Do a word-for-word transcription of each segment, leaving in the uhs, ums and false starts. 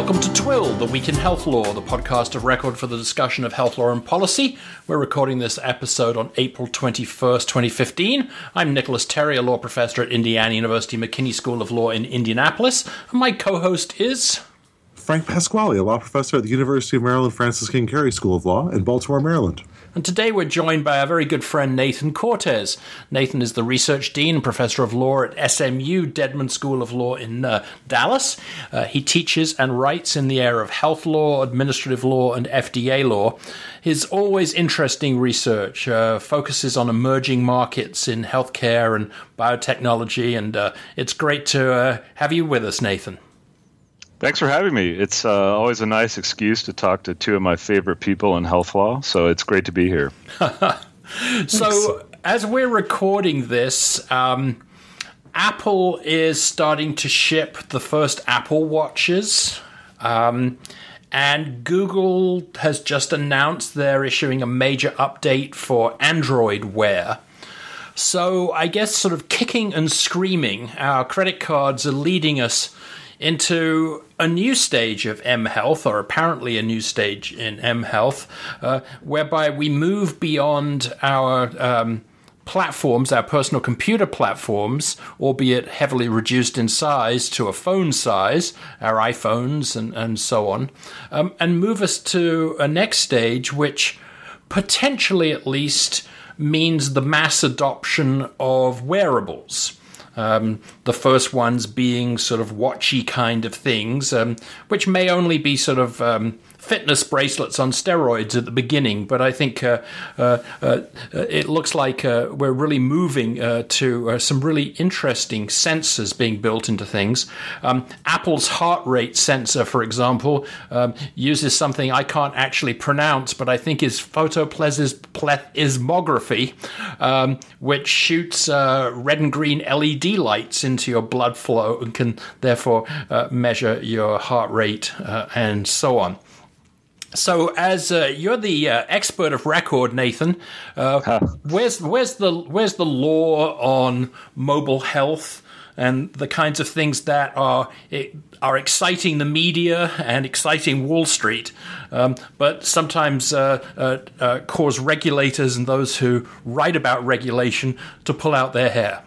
Welcome to Twill, the Week in Health Law, the podcast of record for the discussion of health law and policy. We're recording this episode on April twenty-first, twenty fifteen. I'm Nicholas Terry, a law professor at Indiana University McKinney School of Law in Indianapolis. And my co-host is... Frank Pasquale, a law professor at the University of Maryland Francis King Carey School of Law in Baltimore, Maryland. And today we're joined by our very good friend Nathan Cortez. Nathan is the research dean and professor of law at S M U Dedman School of Law in uh, Dallas. Uh, he teaches and writes in the area of health law, administrative law, and F D A law. His always interesting research uh, focuses on emerging markets in healthcare and biotechnology, and uh, it's great to uh, have you with us, Nathan. Thanks for having me. It's uh, always a nice excuse to talk to two of my favorite people in health law, so it's great to be here. So, as we're recording this, um, Apple is starting to ship the first Apple Watches, um, and Google has just announced they're issuing a major update for Android Wear. So, I guess sort of kicking and screaming, our credit cards are leading us into a new stage of mHealth, or apparently a new stage in mHealth, uh, whereby we move beyond our um, platforms, our personal computer platforms, albeit heavily reduced in size to a phone size, our iPhones and, and so on, um, and move us to a next stage, which potentially at least means the mass adoption of wearables. Um, the first ones being sort of watchy kind of things, um, which may only be sort of um, fitness bracelets on steroids at the beginning. But I think uh, uh, uh, it looks like uh, we're really moving uh, to uh, some really interesting sensors being built into things. Um, Apple's heart rate sensor, for example, um, uses something I can't actually pronounce, but I think is photoplethysmography, um, which shoots uh, red and green L E D lights into your blood flow and can therefore uh, measure your heart rate uh, and so on. So, as uh, you're the uh, expert of record, Nathan, uh, huh. where's where's the where's the law on mobile health and the kinds of things that are are exciting the media and exciting Wall Street, um, but sometimes uh, uh, uh, cause regulators and those who write about regulation to pull out their hair?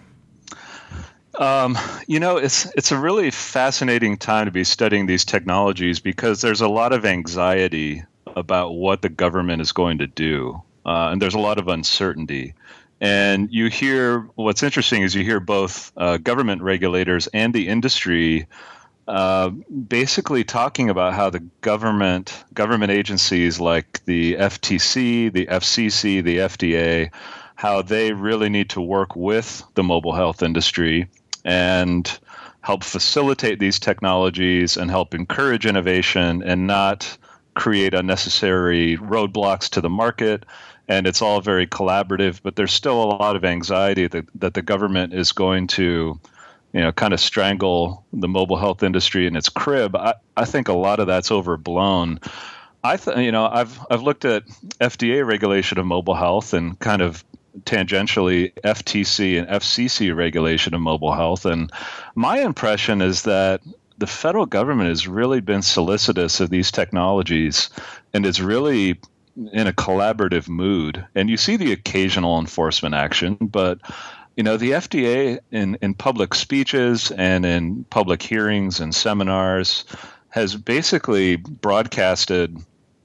Um, you know, it's it's a really fascinating time to be studying these technologies because there's a lot of anxiety about what the government is going to do, uh, and there's a lot of uncertainty. And you hear, what's interesting is you hear both uh, government regulators and the industry uh, basically talking about how the government government agencies like the F T C, the F C C, the F D A, how they really need to work with the mobile health industry and help facilitate these technologies and help encourage innovation and not create unnecessary roadblocks to the market. And it's all very collaborative, but there's still a lot of anxiety that, that the government is going to, you know, kind of strangle the mobile health industry in its crib. I, I think a lot of that's overblown. I th- you know, I've I've looked at F D A regulation of mobile health and kind of tangentially F T C and F C C regulation of mobile health. And my impression is that the federal government has really been solicitous of these technologies and is really in a collaborative mood. And you see the occasional enforcement action, but you know, the F D A in, in public speeches and in public hearings and seminars has basically broadcasted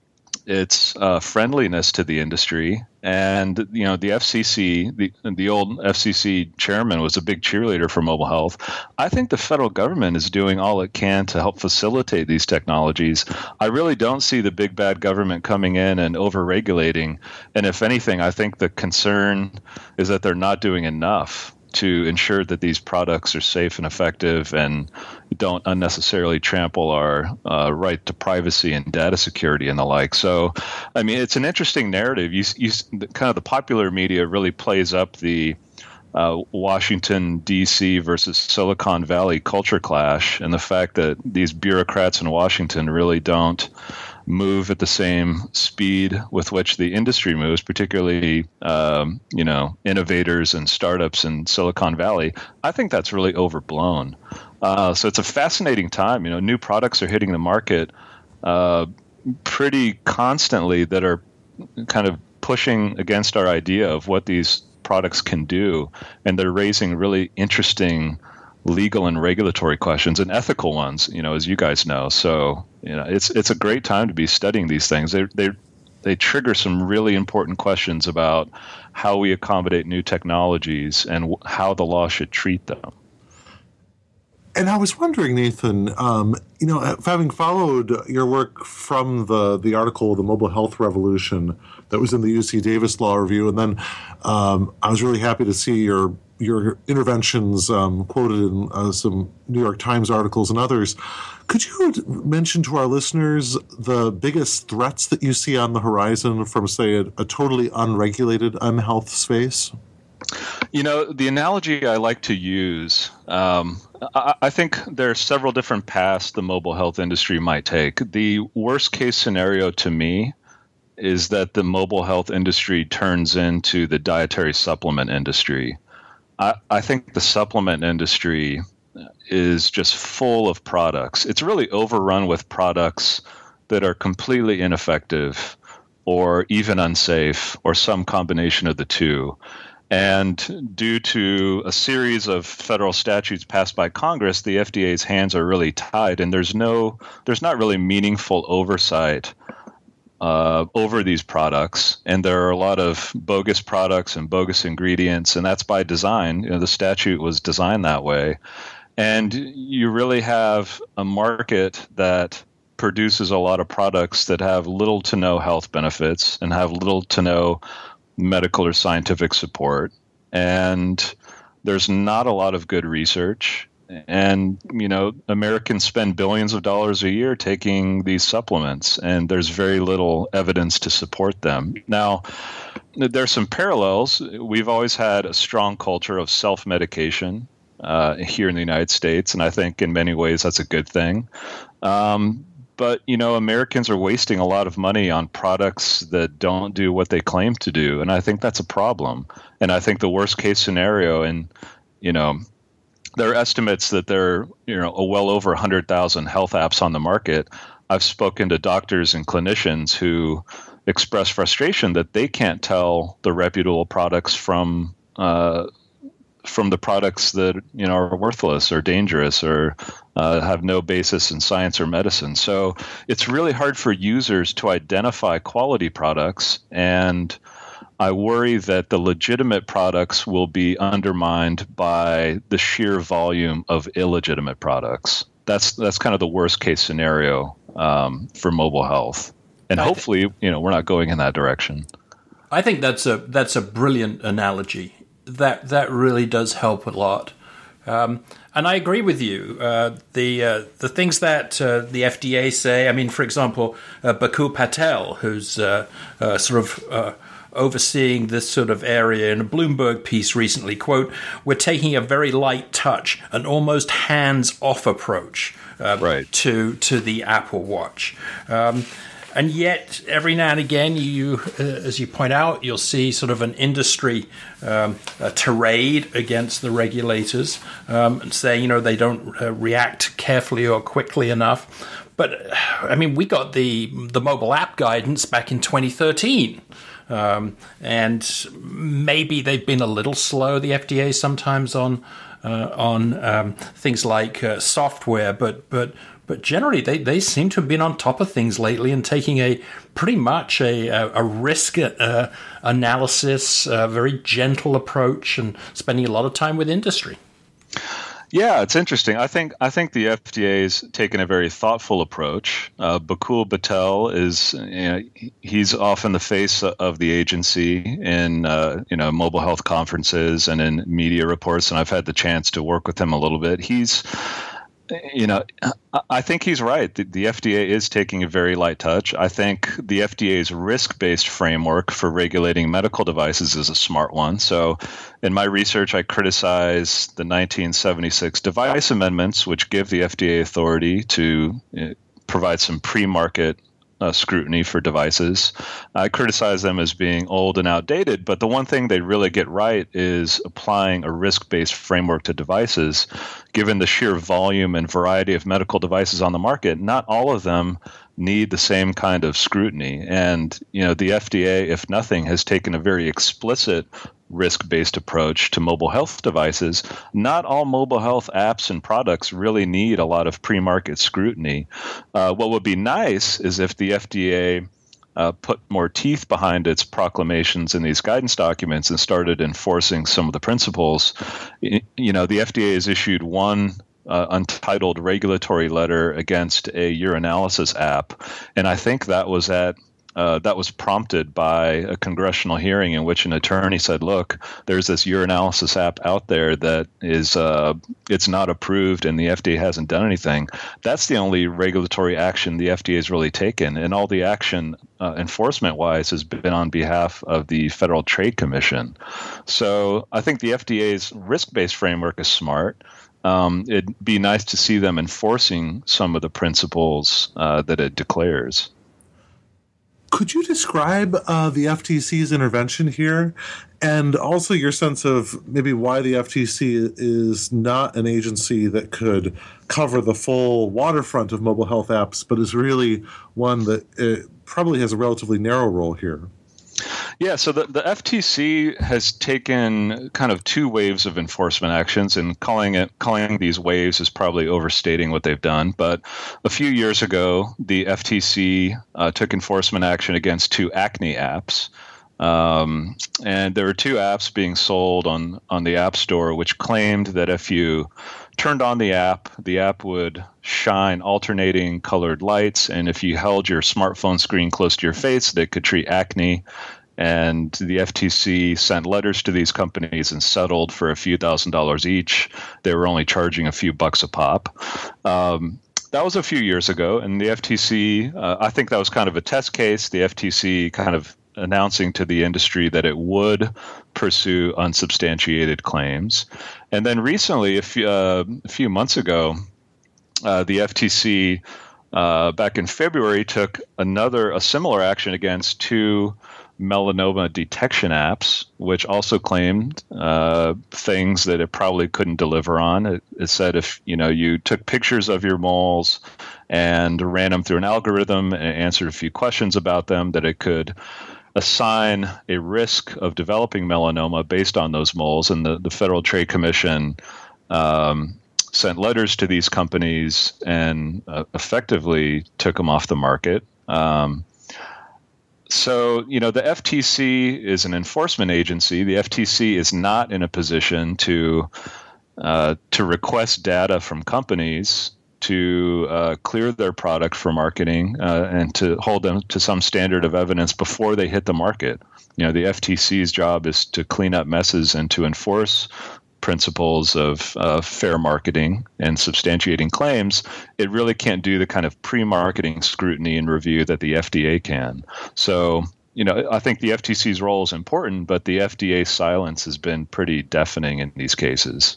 its uh, friendliness to the industry. And, you know, the F C C, the, the old F C C chairman was a big cheerleader for mobile health. I think the federal government is doing all it can to help facilitate these technologies. I really don't see the big bad government coming in and over-regulating. And if anything, I think the concern is that they're not doing enough to ensure that these products are safe and effective and don't unnecessarily trample our uh, right to privacy and data security and the like. So, I mean, it's an interesting narrative. You, you kind of the popular media really plays up the uh, Washington, D C versus Silicon Valley culture clash and the fact that these bureaucrats in Washington really don't move at the same speed with which the industry moves, particularly, um, you know, innovators and startups in Silicon Valley. I think that's really overblown. Uh, so it's a fascinating time. You know, new products are hitting the market uh, pretty constantly that are kind of pushing against our idea of what these products can do, and they're raising really interesting legal and regulatory questions and ethical ones, you know, as you guys know. So, you know, it's it's a great time to be studying these things. They they they trigger some really important questions about how we accommodate new technologies and w- how the law should treat them. And I was wondering, Nathan, um, you know, having followed your work from the, the article, The Mobile Health Revolution, that was in the U C Davis Law Review, and then um, I was really happy to see your your interventions um, quoted in uh, some New York Times articles and others. Could you mention to our listeners the biggest threats that you see on the horizon from, say, a, a totally unregulated unhealth space? You know, the analogy I like to use, um, I, I think there are several different paths the mobile health industry might take. The worst case scenario to me is that the mobile health industry turns into the dietary supplement industry. I, I think the supplement industry is just full of products. It's really overrun with products that are completely ineffective or even unsafe or some combination of the two. And due to a series of federal statutes passed by Congress, the F D A's hands are really tied, and there's no, there's not really meaningful oversight uh, over these products. And there are a lot of bogus products and bogus ingredients, and that's by design. You know, the statute was designed that way. And you really have a market that produces a lot of products that have little to no health benefits and have little to no medical or scientific support, and there's not a lot of good research. And, you know, Americans spend billions of dollars a year taking these supplements, and there's very little evidence to support them. Now, there's some parallels. We've always had a strong culture of self-medication uh, here in the United States, and I think in many ways that's a good thing. Um, But, you know, Americans are wasting a lot of money on products that don't do what they claim to do. And I think that's a problem. And I think the worst case scenario, and, you know, there are estimates that there are, you know, a well over one hundred thousand health apps on the market. I've spoken to doctors and clinicians who express frustration that they can't tell the reputable products from uh, from the products that, you know, are worthless or dangerous or uh, have no basis in science or medicine. So it's really hard for users to identify quality products, and I worry that the legitimate products will be undermined by the sheer volume of illegitimate products. That's that's kind of the worst case scenario um, for mobile health, and I hopefully, th- you know, we're not going in that direction. I think that's a that's a brilliant analogy. That that really does help a lot, um, and I agree with you. Uh, the uh, the things that uh, the F D A say. I mean, for example, uh, Bakul Patel, who's uh, uh, sort of uh, overseeing this sort of area in a Bloomberg piece recently, quote, "We're taking a very light touch, an almost hands-off approach uh, right. to to the Apple Watch." Um, And yet, every now and again, you, uh, as you point out, you'll see sort of an industry um, a tirade against the regulators, um, and saying, you know, they don't uh, react carefully or quickly enough. But I mean, we got the the mobile app guidance back in twenty thirteen, um, and maybe they've been a little slow, the F D A, sometimes on uh, on um, things like uh, software, but but. But generally, they, they seem to have been on top of things lately and taking a pretty much a, a risk uh, analysis, a very gentle approach, and spending a lot of time with industry. Yeah, it's interesting. I think I think the F D A has taken a very thoughtful approach. Uh, Bakul Patel is, you know, he's often the face of the agency in uh, you know mobile health conferences and in media reports, and I've had the chance to work with him a little bit. He's You know, I think he's right. The, the F D A is taking a very light touch. I think the F D A's risk-based framework for regulating medical devices is a smart one. So in my research, I criticize the nineteen seventy-six device amendments, which give the F D A authority to uh, provide some pre-market uh, scrutiny for devices. I criticize them as being old and outdated, but the one thing they really get right is applying a risk-based framework to devices. Given the sheer volume and variety of medical devices on the market, not all of them need the same kind of scrutiny. And, you know, the F D A, if nothing, has taken a very explicit risk-based approach to mobile health devices. Not all mobile health apps and products really need a lot of pre-market scrutiny. Uh, what would be nice is if the F D A uh, put more teeth behind its proclamations in these guidance documents and started enforcing some of the principles. You know, the F D A has issued one Uh, untitled regulatory letter against a urinalysis app, and I think that was at uh, that was prompted by a congressional hearing in which an attorney said, "Look, there's this urinalysis app out there that is uh, it's not approved, and the F D A hasn't done anything." That's the only regulatory action the F D A has really taken, and all the action uh, enforcement-wise has been on behalf of the Federal Trade Commission. So I think the F D A's risk-based framework is smart. Um, it'd be nice to see them enforcing some of the principles uh, that it declares. Could you describe uh, the F T C's intervention here, and also your sense of maybe why the F T C is not an agency that could cover the full waterfront of mobile health apps, but is really one that uh, probably has a relatively narrow role here? Yeah, so the, the F T C has taken kind of two waves of enforcement actions, and calling it calling these waves is probably overstating what they've done. But a few years ago, the F T C uh, took enforcement action against two acne apps. Um, and there were two apps being sold on, on the App Store, which claimed that if you turned on the app, the app would shine alternating colored lights, and if you held your smartphone screen close to your face, that could treat acne. And the F T C sent letters to these companies and settled for a few thousand dollars each. They were only charging a few bucks a pop. Um, that was a few years ago, and the F T C, uh, I think that was kind of a test case. The F T C kind of announcing to the industry that it would pursue unsubstantiated claims. And then recently, a few, uh, a few months ago, uh, the F T C, uh, back in February, took another, a similar action against two melanoma detection apps, which also claimed uh, things that it probably couldn't deliver on. It, it said if you know you took pictures of your moles and ran them through an algorithm and answered a few questions about them, that it could assign a risk of developing melanoma based on those moles. And the, the Federal Trade Commission um, sent letters to these companies and uh, effectively took them off the market. Um, So, you know, the F T C is an enforcement agency. The F T C is not in a position to uh, to request data from companies to uh, clear their product for marketing uh, and to hold them to some standard of evidence before they hit the market. You know, the F T C's job is to clean up messes and to enforce principles of uh, fair marketing and substantiating claims. It really can't do the kind of pre-marketing scrutiny and review that the F D A can. So, you know, I think the F T C's role is important, but the F D A's silence has been pretty deafening in these cases.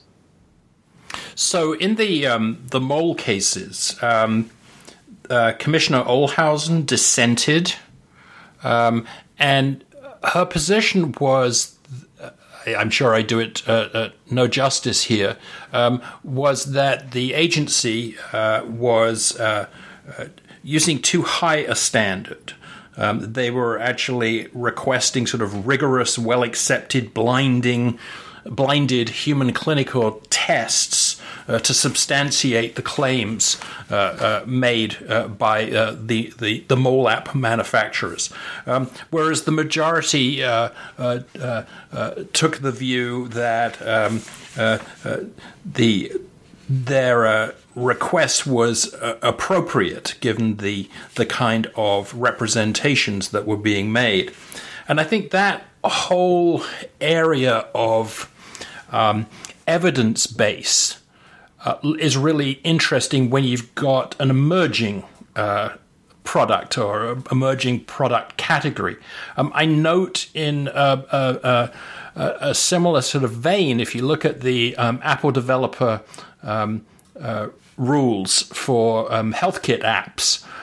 So in the um, the mole cases, um, uh, Commissioner Olhausen dissented, um, and her position was, I'm sure I do it uh, uh, no justice here, um, was that the agency uh, was uh, uh, using too high a standard. Um, they were actually requesting sort of rigorous, well-accepted, blinding, blinded human clinical tests uh, to substantiate the claims uh, uh, made uh, by uh, the, the, the mole app manufacturers. Um, whereas the majority uh, uh, uh, uh, took the view that um, uh, uh, the their uh, request was uh, appropriate given the the kind of representations that were being made. And I think that whole area of um, evidence base uh, is really interesting when you've got an emerging uh, product or an emerging product category. Um, I note in uh, uh, uh, a similar sort of vein, if you look at the um, Apple developer um, uh, rules for um, HealthKit apps,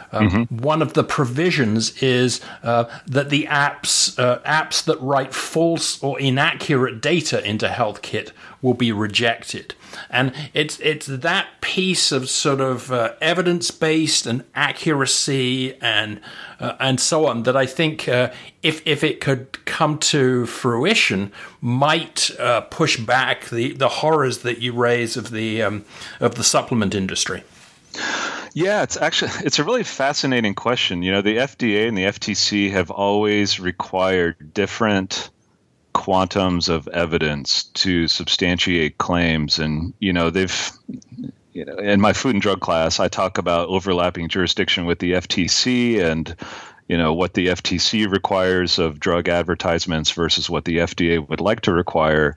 um, mm-hmm. one of the provisions is uh, that the apps uh, apps that write false or inaccurate data into HealthKit will be rejected. And it's it's that piece of sort of uh, evidence-based and accuracy and uh, and so on that I think uh, if if it could come to fruition might uh, push back the, the horrors that you raise of the um, of the supplement industry. Yeah, it's actually it's a really fascinating question. You know, the F D A and the F T C have always required different quantums of evidence to substantiate claims, and you know they've you know in my food and drug class I talk about overlapping jurisdiction with the F T C and you know what the F T C requires of drug advertisements versus what the F D A would like to require.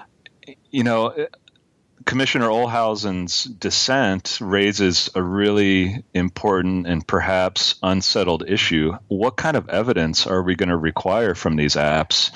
You know, Commissioner Olhausen's dissent raises a really important and perhaps unsettled issue. What kind of evidence are we going to require from these apps?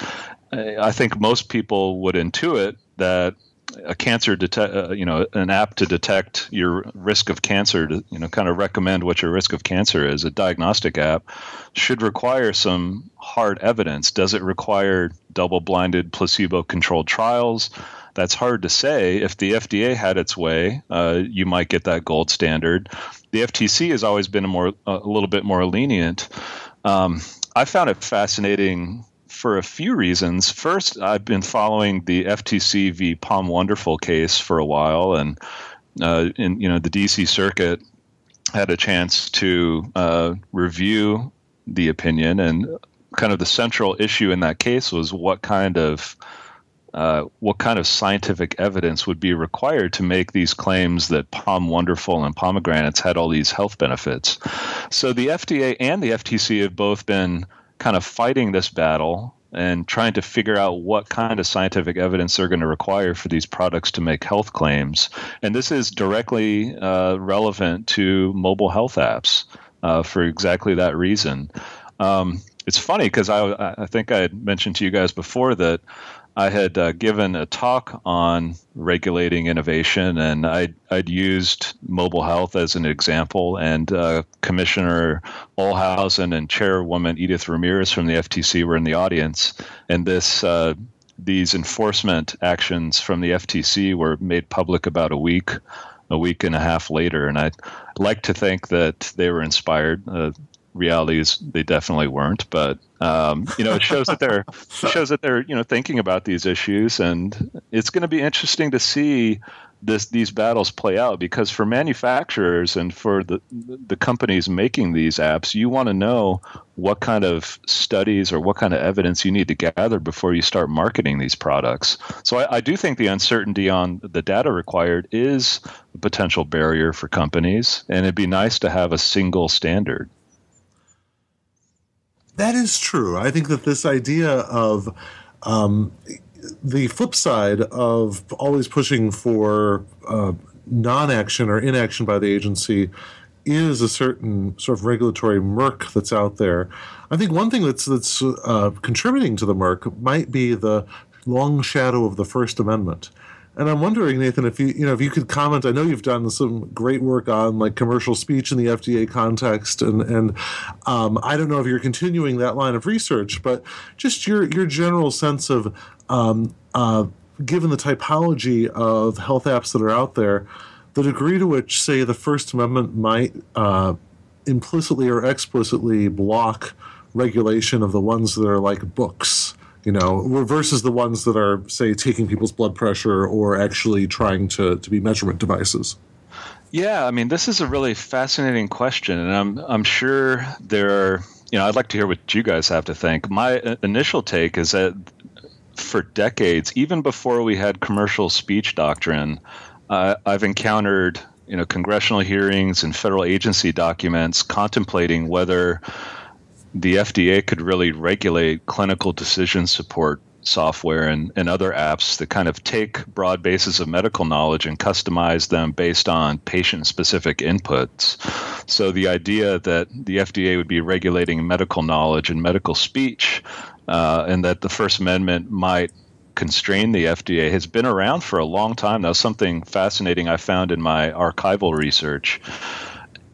I think most people would intuit that a cancer detect, uh, you know, an app to detect your risk of cancer, to you know, kind of recommend what your risk of cancer is, a diagnostic app, should require some hard evidence. Does it require double-blinded, placebo-controlled trials? That's hard to say. If the F D A had its way, uh, you might get that gold standard. The F T C has always been a more, a little bit more lenient. Um, I found it fascinating for a few reasons. First, I've been following the F T C v. Palm Wonderful case for a while, and uh, in you know the D C Circuit had a chance to uh, review the opinion, and kind of the central issue in that case was what kind of uh, what kind of scientific evidence would be required to make these claims that Palm Wonderful and pomegranates had all these health benefits. So the F D A and the F T C have both been kind of fighting this battle and trying to figure out what kind of scientific evidence they're going to require for these products to make health claims. And this is directly uh, relevant to mobile health apps uh, for exactly that reason. Um, it's funny because I, I think I had mentioned to you guys before that I had uh, given a talk on regulating innovation, and I'd, I'd used mobile health as an example, and uh, Commissioner Olhausen and Chairwoman Edith Ramirez from the F T C were in the audience, and this uh, these enforcement actions from the F T C were made public about a week, a week and a half later, and I'd like to think that they were inspired. Uh, reality is they definitely weren't, but um, you know, it shows that they're it shows that they're you know thinking about these issues, and it's going to be interesting to see this these battles play out, because for manufacturers and for the the companies making these apps, you want to know what kind of studies or what kind of evidence you need to gather before you start marketing these products. So I, I do think the uncertainty on the data required is a potential barrier for companies, and it'd be nice to have a single standard. That is true. I think that this idea of um, the flip side of always pushing for uh, non-action or inaction by the agency is a certain sort of regulatory murk that's out there. I think one thing that's that's uh, contributing to the murk might be the long shadow of the First Amendment. And I'm wondering, Nathan, if you you know if you could comment. I know you've done some great work on like commercial speech in the F D A context, and and um, I don't know if you're continuing that line of research, but just your your general sense of um, uh, given the typology of health apps that are out there, the degree to which, say, the First Amendment might uh, implicitly or explicitly block regulation of the ones that are like books. You know, versus the ones that are, say, taking people's blood pressure or actually trying to, to be measurement devices. Yeah, I mean, this is a really fascinating question, and I'm I'm sure there are, you know, I'd like to hear what you guys have to think. My initial take is that for decades, even before we had commercial speech doctrine, uh, I've encountered, you know, congressional hearings and federal agency documents contemplating whether the F D A could really regulate clinical decision support software and, and other apps that kind of take broad bases of medical knowledge and customize them based on patient-specific inputs. So the idea that the F D A would be regulating medical knowledge and medical speech, uh, and that the First Amendment might constrain the F D A has been around for a long time now. Something fascinating I found in my archival research.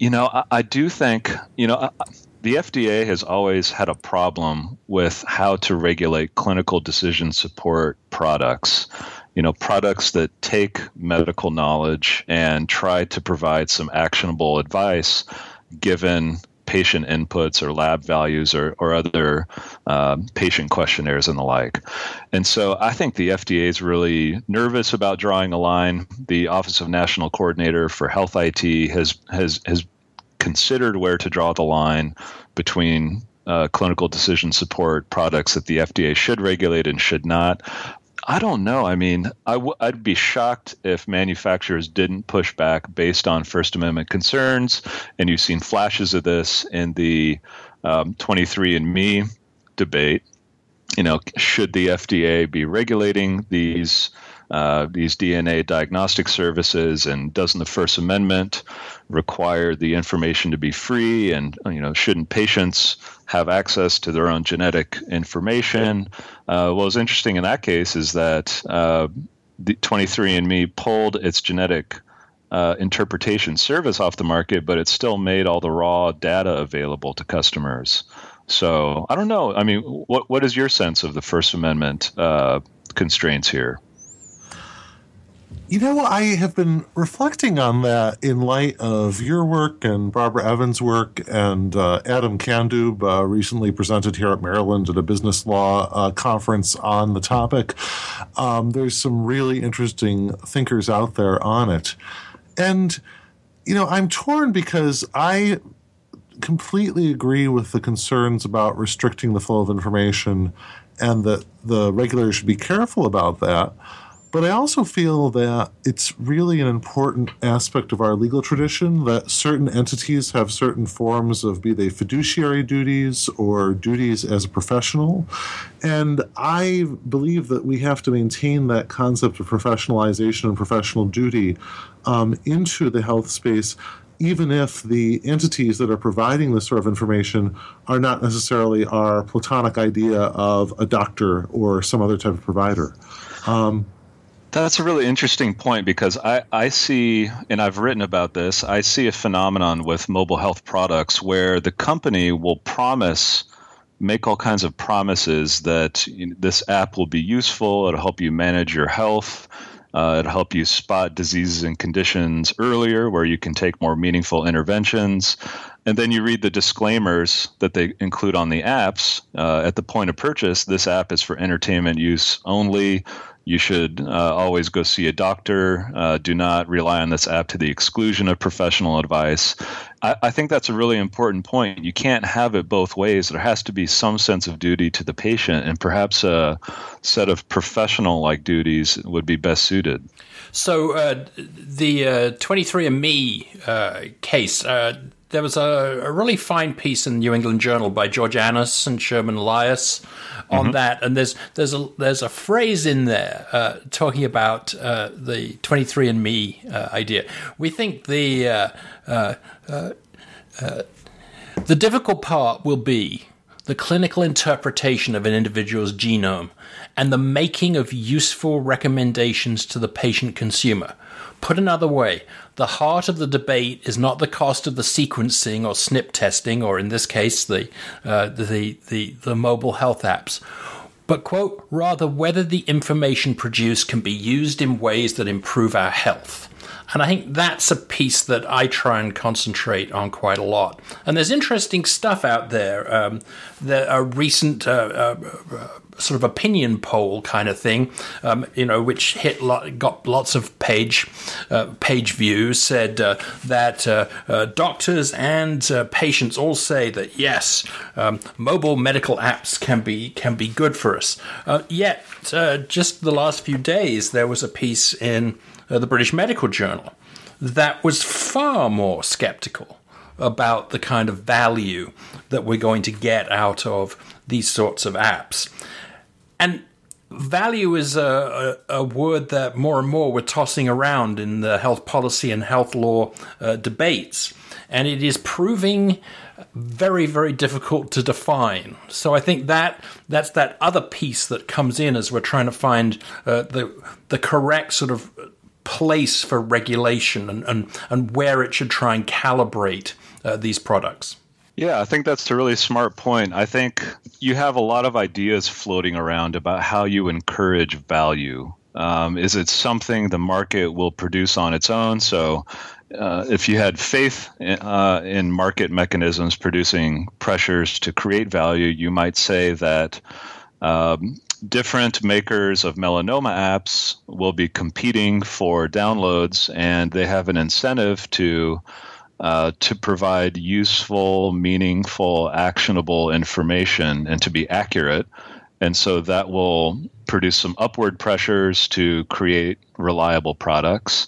you know, I, I do think, you know, I, the F D A has always had a problem with how to regulate clinical decision support products. You know, products that take medical knowledge and try to provide some actionable advice given patient inputs or lab values or, or other uh, patient questionnaires and the like. And so I think the F D A is really nervous about drawing a line. The Office of National Coordinator for Health I T has has has considered where to draw the line between uh, clinical decision support products that the F D A should regulate and should not. I don't know. I mean, I w- I'd be shocked if manufacturers didn't push back based on First Amendment concerns. And you've seen flashes of this in the um, twenty-three and me debate. You know, should the F D A be regulating these uh, these D N A diagnostic services? And doesn't the First Amendment require the information to be free? And, you know, shouldn't patients have access to their own genetic information? Uh, what was interesting in that case is that uh, the twenty-three and me pulled its genetic uh, interpretation service off the market, but it still made all the raw data available to customers. So I don't know. I mean, what what is your sense of the First Amendment uh, constraints here? You know, I have been reflecting on that in light of your work and Barbara Evans' work, and uh, Adam Kandub uh, recently presented here at Maryland at a business law uh, conference on the topic. Um, there's some really interesting thinkers out there on it. And, you know, I'm torn because I completely agree with the concerns about restricting the flow of information and that the regulators should be careful about that. But I also feel that it's really an important aspect of our legal tradition that certain entities have certain forms of, be they fiduciary duties or duties as a professional. And I believe that we have to maintain that concept of professionalization and professional duty um, into the health space, even if the entities that are providing this sort of information are not necessarily our platonic idea of a doctor or some other type of provider. Um, That's a really interesting point because I, I see, and I've written about this, I see a phenomenon with mobile health products where the company will promise, make all kinds of promises that you know, this app will be useful, it'll help you manage your health, uh, it'll help you spot diseases and conditions earlier where you can take more meaningful interventions. And then you read the disclaimers that they include on the apps. Uh, at the point of purchase, this app is for entertainment use only. You should uh, always go see a doctor. Uh, do not rely on this app to the exclusion of professional advice. I, I think that's a really important point. You can't have it both ways. There has to be some sense of duty to the patient, and perhaps a set of professional-like duties would be best suited. So uh, the uh, twenty-three and me uh, case, uh, there was a, a really fine piece in the New England Journal by George Annis and Sherman Elias on mm-hmm. that, and there's there's a there's a phrase in there uh, talking about uh, the twenty-three and me uh, idea. We think the uh, uh, uh, uh, the difficult part will be the clinical interpretation of an individual's genome and the making of useful recommendations to the patient consumer. Put another way, the heart of the debate is not the cost of the sequencing or S N P testing, or in this case, the uh, the, the the mobile health apps, but, quote, rather whether the information produced can be used in ways that improve our health. And I think that's a piece that I try and concentrate on quite a lot. And there's interesting stuff out there. Um, there are recent uh, uh, sort of opinion poll kind of thing, um, you know, which hit lo- got lots of page uh, page views. Said uh, that uh, uh, doctors and uh, patients all say that yes, um, mobile medical apps can be can be good for us. Uh, yet, uh, just the last few days, there was a piece in Uh, the British Medical Journal that was far more skeptical about the kind of value that we're going to get out of these sorts of apps. And value is a, a, a word that more and more we're tossing around in the health policy and health law uh, debates. And it is proving very, very difficult to define. So I think that that's that other piece that comes in as we're trying to find uh, the the correct sort of place for regulation and, and, and where it should try and calibrate uh, these products? Yeah, I think that's a really smart point. I think you have a lot of ideas floating around about how you encourage value. Um, is it something the market will produce on its own? So uh, if you had faith in, uh, in market mechanisms producing pressures to create value, you might say that um, different makers of melanoma apps will be competing for downloads, and they have an incentive to uh, to provide useful, meaningful, actionable information and to be accurate. And so that will produce some upward pressures to create reliable products.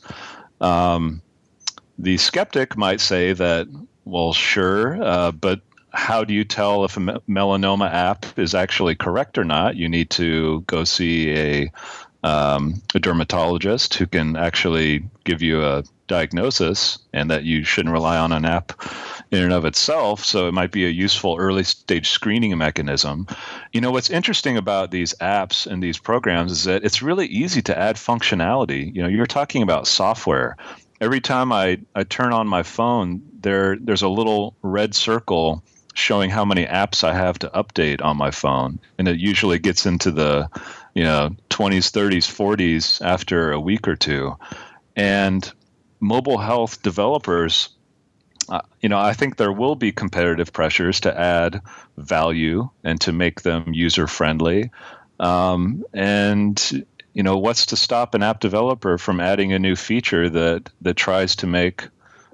Um, the skeptic might say that, well, sure, uh, but how do you tell if a melanoma app is actually correct or not? You need to go see a, um, a dermatologist who can actually give you a diagnosis, and that you shouldn't rely on an app in and of itself. So it might be a useful early stage screening mechanism. You know, what's interesting about these apps and these programs is that it's really easy to add functionality. You know, you're talking about software. Every time I, I turn on my phone, there there's a little red circle showing how many apps I have to update on my phone. And it usually gets into the, you know, twenties, thirties, forties after a week or two. And mobile health developers, uh, you know, I think there will be competitive pressures to add value and to make them user-friendly. Um, and, you know, what's to stop an app developer from adding a new feature that, that tries to make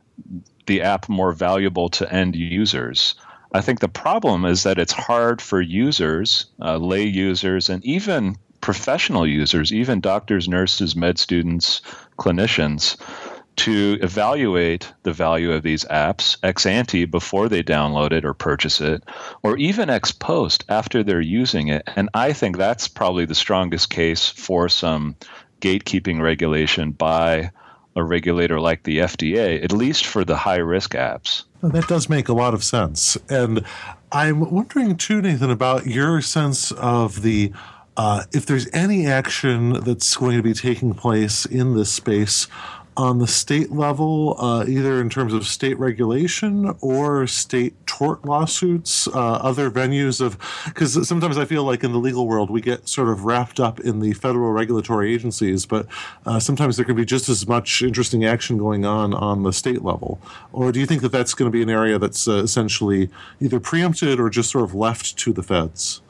the app more valuable to end users? I think the problem is that it's hard for users, uh, lay users, and even professional users, even doctors, nurses, med students, clinicians, to evaluate the value of these apps ex ante before they download it or purchase it, or even ex post after they're using it. And I think that's probably the strongest case for some gatekeeping regulation by a regulator like the F D A, at least for the high-risk apps. Well, that does make a lot of sense. And I'm wondering too, Nathan, about your sense of the uh, if there's any action that's going to be taking place in this space on the state level, uh, either in terms of state regulation or state tort lawsuits, uh, other venues of, because sometimes I feel like in the legal world we get sort of wrapped up in the federal regulatory agencies, but uh, sometimes there can be just as much interesting action going on on the state level. Or do you think that that's going to be an area that's uh, essentially either preempted or just sort of left to the feds?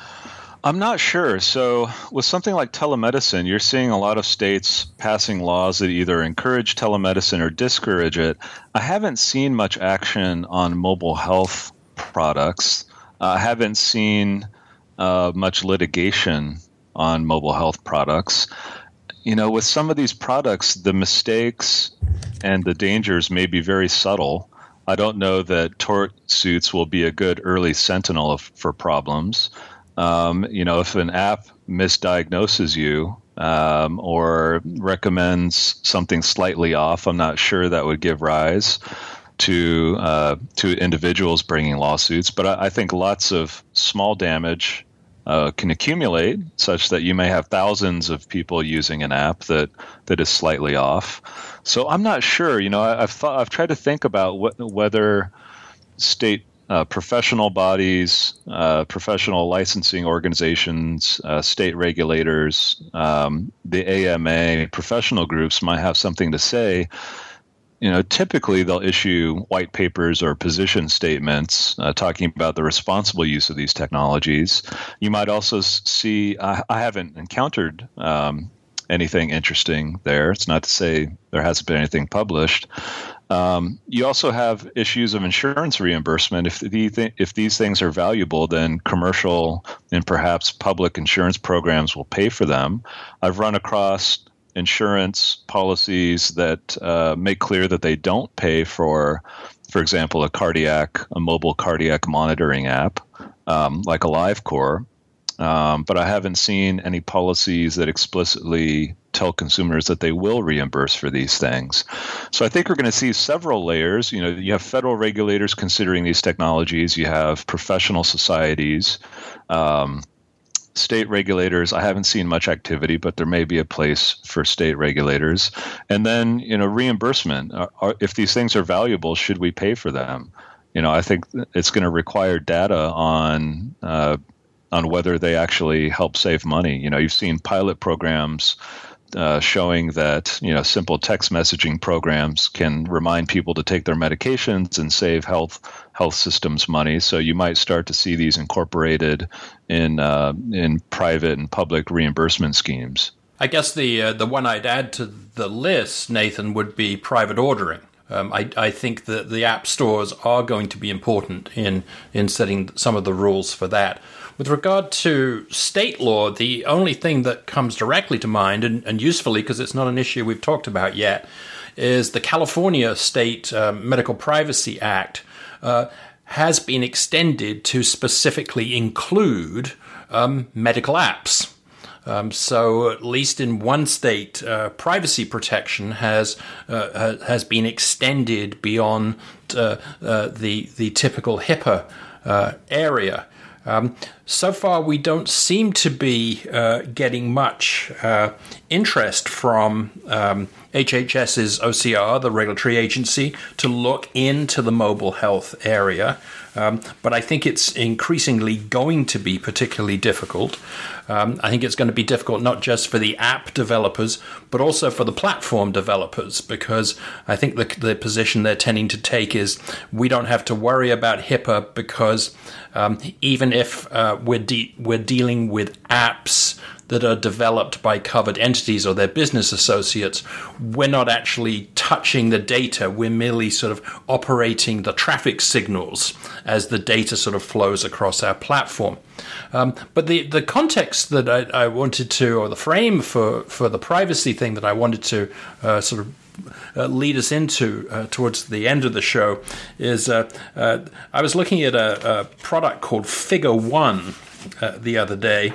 I'm not sure. So with something like telemedicine, you're seeing a lot of states passing laws that either encourage telemedicine or discourage it. I haven't seen much action on mobile health products. I haven't seen uh, much litigation on mobile health products. You know, with some of these products, the mistakes and the dangers may be very subtle. I don't know that tort suits will be a good early sentinel of, for problems. Um, you know, if an app misdiagnoses you um, or recommends something slightly off, I'm not sure that would give rise to uh, to individuals bringing lawsuits. But I, I think lots of small damage uh, can accumulate, such that you may have thousands of people using an app that that is slightly off. So I'm not sure. You know, I, I've thought I've tried to think about what, whether state Uh, professional bodies, uh, professional licensing organizations, uh, state regulators, um, the A M A, professional groups might have something to say. You know, typically they'll issue white papers or position statements uh, talking about the responsible use of these technologies. You might also see, I, I haven't encountered um, anything interesting there. It's not to say there hasn't been anything published. Um, you also have issues of insurance reimbursement. If the th- if these things are valuable, then commercial and perhaps public insurance programs will pay for them. I've run across insurance policies that uh, make clear that they don't pay for, for example, a cardiac, a mobile cardiac monitoring app um, like AliveCor. Um, but I haven't seen any policies that explicitly tell consumers that they will reimburse for these things. So I think we're going to see several layers. You know, you have federal regulators considering these technologies. You have professional societies. Um, state regulators, I haven't seen much activity, but there may be a place for state regulators. And then, you know, reimbursement. Are, are, if these things are valuable, should we pay for them? You know, I think it's going to require data on uh, on whether they actually help save money. You know, you've seen pilot programs uh, showing that, you know, simple text messaging programs can remind people to take their medications and save health health systems money. So you might start to see these incorporated in uh, in private and public reimbursement schemes. I guess the uh, the one I'd add to the list, Nathan, would be private ordering. Um, I, I think that the app stores are going to be important in, in setting some of the rules for that. With regard to state law, the only thing that comes directly to mind, and, and usefully because it's not an issue we've talked about yet, is the California State uh, Medical Privacy Act uh, has been extended to specifically include um, medical apps. Um, so at least in one state, uh, privacy protection has uh, has been extended beyond uh, uh, the the typical HIPAA uh, area. Um, so far, we don't seem to be uh, getting much uh, interest from um, HHS's O C R, the regulatory agency, to look into the mobile health area. Um, but I think it's increasingly going to be particularly difficult. Um, I think it's going to be difficult not just for the app developers, but also for the platform developers, because I think the, the position they're tending to take is we don't have to worry about HIPAA because um, even if uh, we're de- we're dealing with apps that are developed by covered entities or their business associates, we're not actually touching the data. We're merely sort of operating the traffic signals as the data sort of flows across our platform. Um, but the, the context that I, I wanted to, or the frame for, for the privacy thing that I wanted to uh, sort of Uh, lead us into uh, towards the end of the show is uh, uh, I was looking at a, a product called Figure One uh, the other day.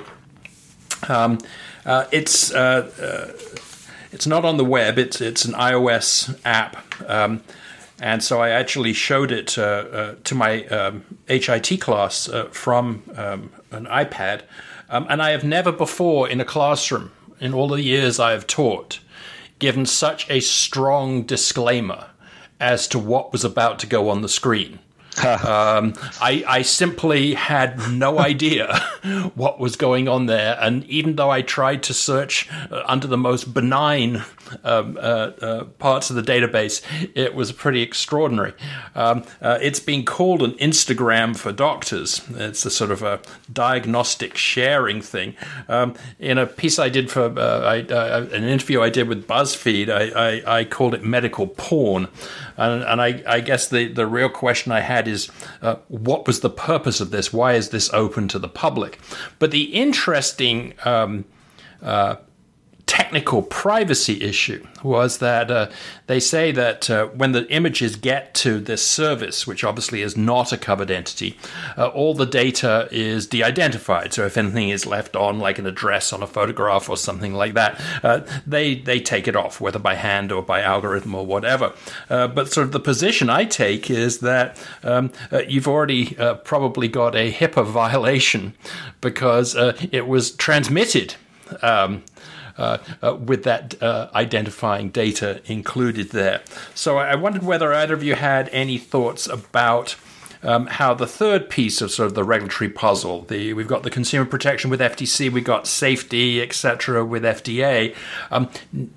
Um, uh, it's uh, uh, it's not on the web. It's it's an iOS app, um, and so I actually showed it uh, uh, to my um, H I T class uh, from um, an iPad, um, and I have never before in a classroom in all the years I have taught given such a strong disclaimer as to what was about to go on the screen. um, I, I simply had no idea what was going on there, and even though I tried to search uh, under the most benign um, uh, uh, parts of the database, it was pretty extraordinary. Um, uh, it's been called an Instagram for doctors. It's a sort of a diagnostic sharing thing. Um, in a piece I did for uh, I, uh, an interview I did with BuzzFeed, I, I, I called it medical porn, and, and I, I guess the, the real question I had is uh, what was the purpose of this? Why is this open to the public? But the interesting um, uh, technical privacy issue was that uh, they say that uh, when the images get to this service, which obviously is not a covered entity, uh, all the data is de-identified. So if anything is left on, like an address on a photograph or something like that, uh, they they take it off, whether by hand or by algorithm or whatever. Uh, but sort of the position I take is that um, uh, you've already uh, probably got a HIPAA violation because uh, it was transmitted Um, Uh, uh, with that uh, identifying data included there. So I wondered whether either of you had any thoughts about um, how the third piece of sort of the regulatory puzzle, the we've got the consumer protection with F T C, we've got safety, et cetera, with F D A. Um,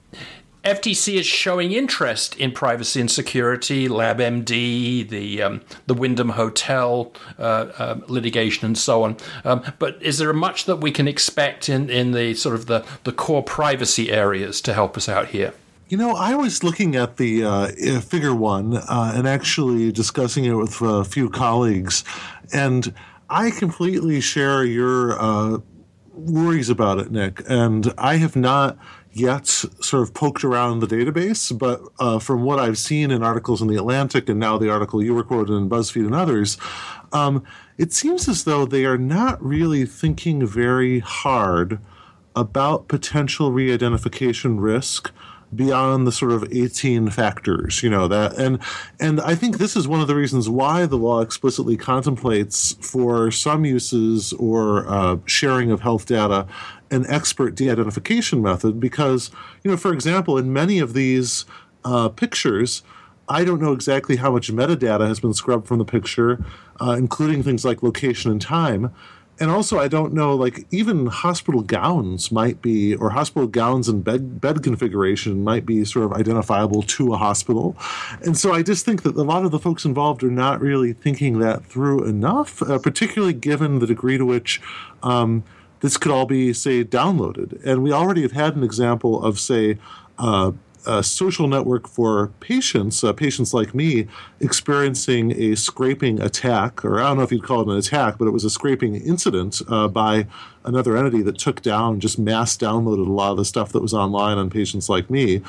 F T C is showing interest in privacy and security, LabMD, the um, the Wyndham Hotel uh, uh, litigation, and so on. Um, but is there much that we can expect in, in the sort of the, the core privacy areas to help us out here? You know, I was looking at the uh, Figure One uh, and actually discussing it with a few colleagues, and I completely share your uh, worries about it, Nick. And I have not yet sort of poked around the database, but uh, from what I've seen in articles in The Atlantic and now the article you were quoted in BuzzFeed and others, um, it seems as though they are not really thinking very hard about potential re-identification risk beyond the sort of eighteen factors, you know, that, and, and I think this is one of the reasons why the law explicitly contemplates for some uses or uh, sharing of health data an expert de-identification method, because, you know, for example, in many of these uh, pictures, I don't know exactly how much metadata has been scrubbed from the picture, uh, including things like location and time. And also, I don't know, like, even hospital gowns might be, or hospital gowns and bed, bed configuration might be sort of identifiable to a hospital. And so I just think that a lot of the folks involved are not really thinking that through enough, uh, particularly given the degree to which um, this could all be, say, downloaded. And we already have had an example of, say, uh, a social network for patients, uh, patients like me, experiencing a scraping attack, or I don't know if you'd call it an attack, but it was a scraping incident uh, by another entity that took down, just mass downloaded a lot of the stuff that was online on patients like me.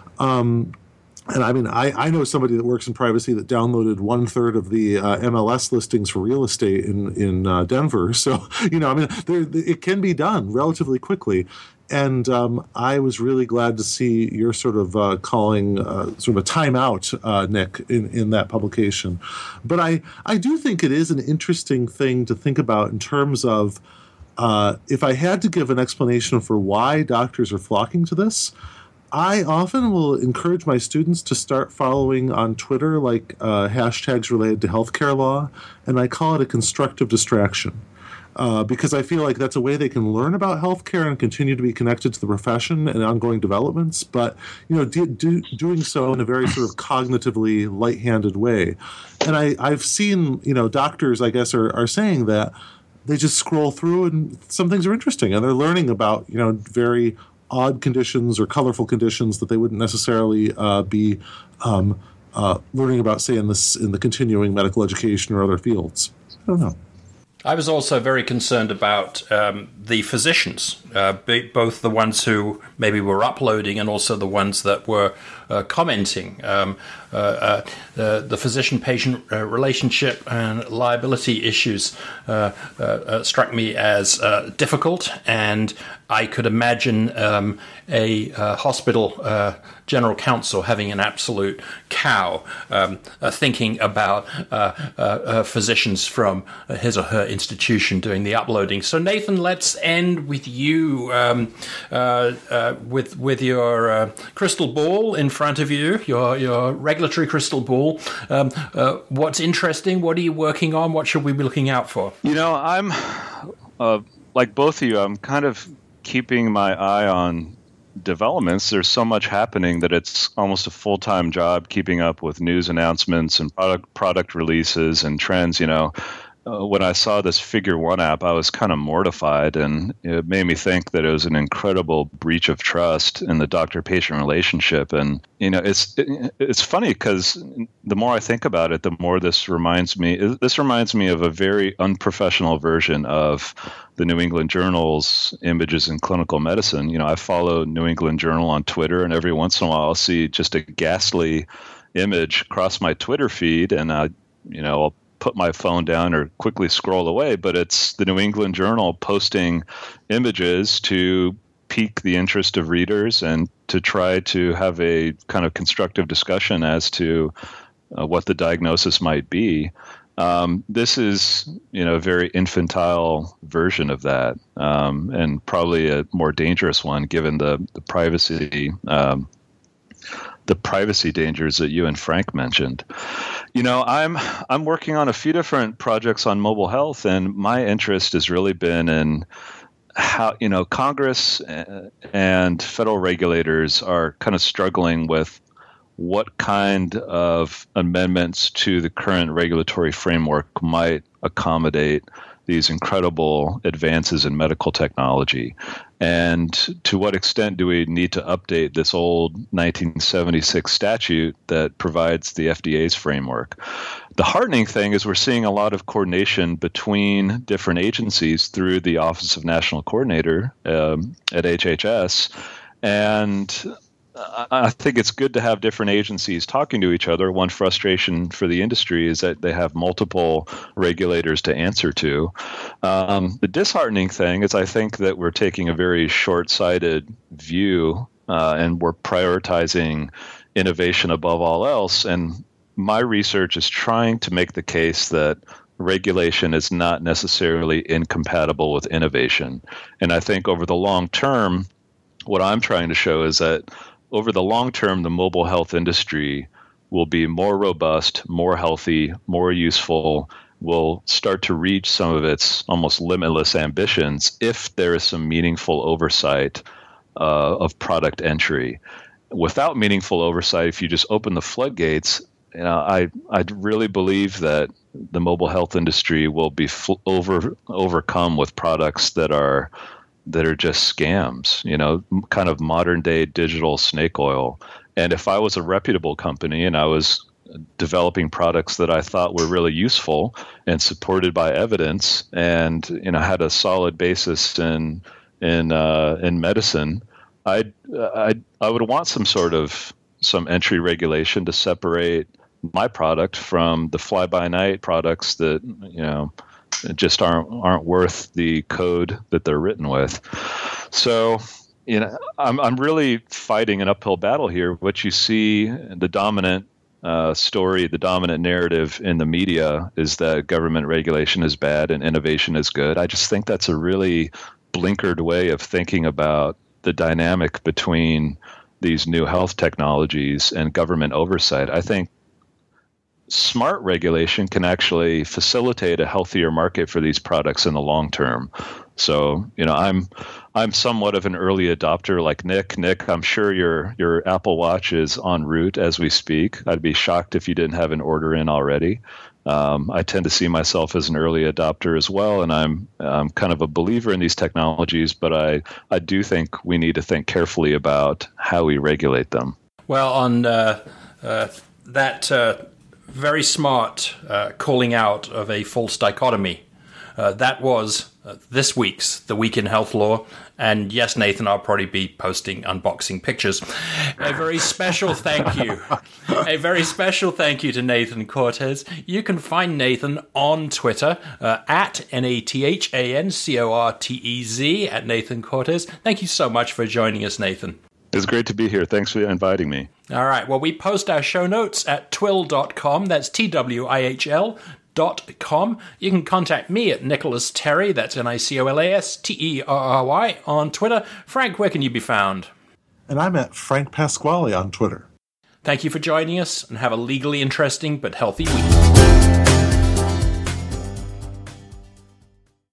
Um, and I mean, I, I know somebody that works in privacy that downloaded one third of the uh, M L S listings for real estate in in uh, Denver. So, you know, I mean, there, it can be done relatively quickly. And um, I was really glad to see your sort of uh, calling uh, sort of a timeout, uh, Nick, in, in that publication. But I, I do think it is an interesting thing to think about in terms of uh, if I had to give an explanation for why doctors are flocking to this, I often will encourage my students to start following on Twitter like uh, hashtags related to healthcare law, and I call it a constructive distraction. Uh, because I feel like that's a way they can learn about healthcare and continue to be connected to the profession and ongoing developments, but, you know, do, do, doing so in a very sort of cognitively light-handed way. And I, I've seen, you know, doctors, I guess, are, are saying that they just scroll through and some things are interesting and they're learning about, you know, very odd conditions or colorful conditions that they wouldn't necessarily uh, be um, uh, learning about, say, in this in the continuing medical education or other fields. I don't know. I was also very concerned about um, the physicians, uh, both the ones who maybe were uploading and also the ones that were uh, commenting. Um, uh, uh, uh, the physician-patient uh, relationship and liability issues uh, uh, uh, struck me as uh, difficult, and I could imagine um, a uh, hospital uh, general counsel having an absolute cow um, uh, thinking about uh, uh, uh, physicians from his or her institution doing the uploading. So Nathan, let's end with you, um, uh, uh, with with your uh, crystal ball in front of you, your your regulatory crystal ball. Um, uh, what's interesting? What are you working on? What should we be looking out for? You know, I'm uh, like both of you. I'm kind of keeping my eye on developments. There's so much happening that it's almost a full-time job keeping up with news announcements and product product releases and trends. You know, uh, when I saw this Figure One app, I was kind of mortified, and it made me think that it was an incredible breach of trust in the doctor-patient relationship. And you know, it's it, it's funny because the more I think about it, the more this reminds me. This reminds me of a very unprofessional version of the New England Journal's Images in Clinical Medicine. You know, I follow New England Journal on Twitter, and every once in a while I'll see just a ghastly image cross my Twitter feed, and I, you know, I'll put my phone down or quickly scroll away. But it's the New England Journal posting images to pique the interest of readers and to try to have a kind of constructive discussion as to uh, what the diagnosis might be. Um, this is, you know, a very infantile version of that, um, and probably a more dangerous one given the the privacy um, the privacy dangers that you and Frank mentioned. You know, I'm I'm working on a few different projects on mobile health, and my interest has really been in how, you know, Congress and federal regulators are kind of struggling with what kind of amendments to the current regulatory framework might accommodate these incredible advances in medical technology, and to what extent do we need to update this old nineteen seventy-six statute that provides the F D A's framework. The heartening thing is we're seeing a lot of coordination between different agencies through the Office of National Coordinator um, at H H S, and I think it's good to have different agencies talking to each other. One frustration for the industry is that they have multiple regulators to answer to. Um, the disheartening thing is I think that we're taking a very short-sighted view uh, and we're prioritizing innovation above all else. And my research is trying to make the case that regulation is not necessarily incompatible with innovation. And I think over the long term, what I'm trying to show is that over the long term, the mobile health industry will be more robust, more healthy, more useful, will start to reach some of its almost limitless ambitions if there is some meaningful oversight uh, of product entry. Without meaningful oversight, if you just open the floodgates, you know, I I really believe that the mobile health industry will be fl- over overcome with products that are that are just scams, you know, kind of modern day digital snake oil. And if I was a reputable company and I was developing products that I thought were really useful and supported by evidence, and you know had a solid basis in in uh, in medicine, I'd, I'd I would want some sort of some entry regulation to separate my product from the fly-by-night products that you know just aren't aren't worth the code that they're written with. So, you know, I'm I'm really fighting an uphill battle here. What you see, the dominant uh, story, the dominant narrative in the media is that government regulation is bad and innovation is good. I just think that's a really blinkered way of thinking about the dynamic between these new health technologies and government oversight. I think smart regulation can actually facilitate a healthier market for these products in the long term. So, you know, I'm I'm somewhat of an early adopter like Nick. Nick, I'm sure your your Apple Watch is en route as we speak. I'd be shocked if you didn't have an order in already. Um, I tend to see myself as an early adopter as well, and I'm I'm kind of a believer in these technologies, but I, I do think we need to think carefully about how we regulate them. Well, on uh, uh, that uh, very smart uh, calling out of a false dichotomy, uh, that was uh, this week's The Week in Health Law. And yes, Nathan, I'll probably be posting unboxing pictures. A very special thank you. A very special thank you to Nathan Cortez. You can find Nathan on Twitter uh, at N A T H A N C O R T E Z at Nathan Cortez. Thank you so much for joining us, Nathan. It's great to be here. Thanks for inviting me. All right. Well, we post our show notes at twill dot com. That's T W I H L dot com. You can contact me at Nicholas Terry, that's N I C O L A S T E R R Y, on Twitter. Frank, where can you be found? And I'm at Frank Pasquale on Twitter. Thank you for joining us, and have a legally interesting but healthy week.